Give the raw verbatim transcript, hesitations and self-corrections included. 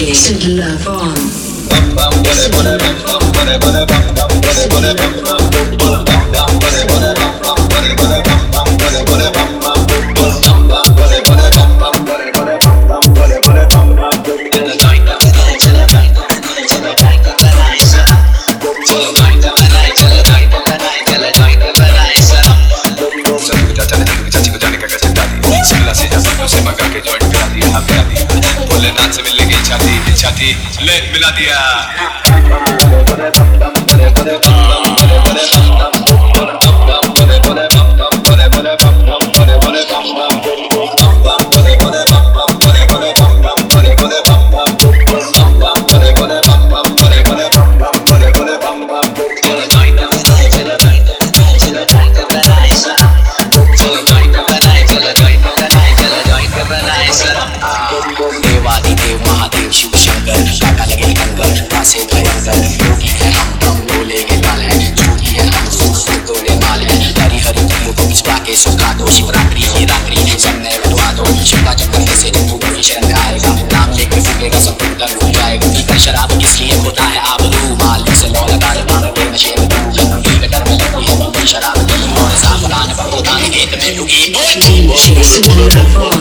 D J Sid Love on. ले मिला दिया शराब किसलिए होता है आबरू मालिक से लौ लगा के नशे में डर में लगती है शराब और साफ गाने पर होता है खेत में D J Sid Love on.